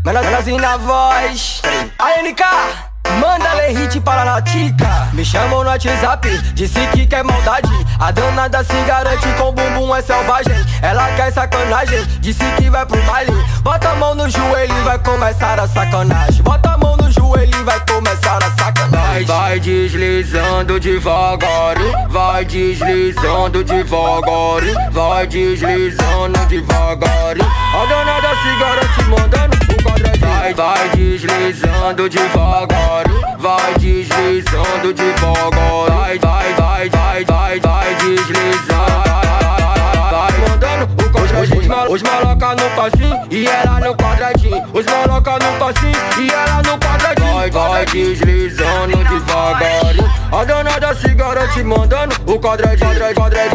Menorzinho na voz. A NK, manda ler hit para a tica. Me chamam no WhatsApp, disse que quer maldade. A danada se garante com bumbum é selvagem. Ela quer sacanagem, disse que vai pro baile. Bota a mão no joelho e vai começar a sacanagem. Bota a mão no joelho e vai começar a sacanagem. Vai deslizando devagar, vai deslizando devagar, vai deslizando devagar. A danada se garante mandando o quadradinho. Vai deslizando devagar, vai deslizando devagar. Vai deslizar. Vai mandando o quadradinho. Os maloca no passinho e ela no quadradinho. Os maloca no passinho e ela no quadradinho. Vai deslizando devagar. A danada se garante mandando o quadradinho. Quadradinho.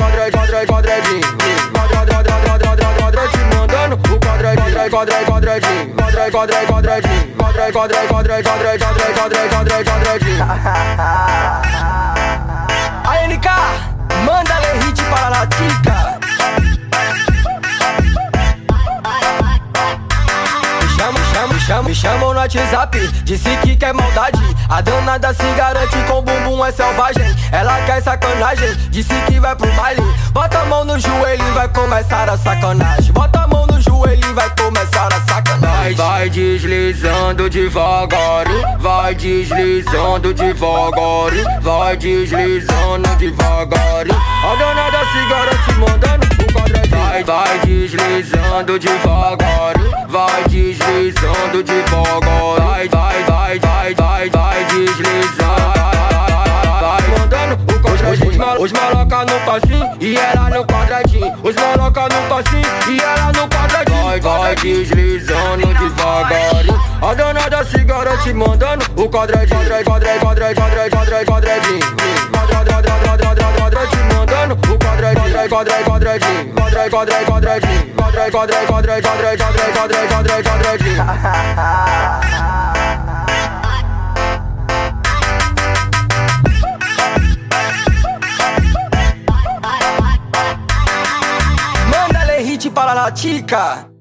Mandando o quadradinho. Quadradinho. A NK, manda ler hit para a tica. Me chamam no WhatsApp, disse que quer maldade. A danada se garante com bumbum é selvagem. Ela quer sacanagem, disse que vai pro baile. Bota a mão no joelho e vai começar a sacanagem. Bota a mão no joelho e vai começar a sacanagem. Vai deslizando devagar, vai deslizando devagar, vai deslizando devagar. A danada se garante mandando o quadradinho. Vai deslizando devagar, vai deslizando devagar. Vai deslizar. Vai mandando o quadradinho. Os maloca no passinho e ela no quadradinho. Os maloca no passinho e ela no quadradinho. Vai deslizando devagar. A danada se garante mandando o quadradinho. Quadradinho. Mandando o quadradinho. Quadradinho. Manda ler hit para a tica.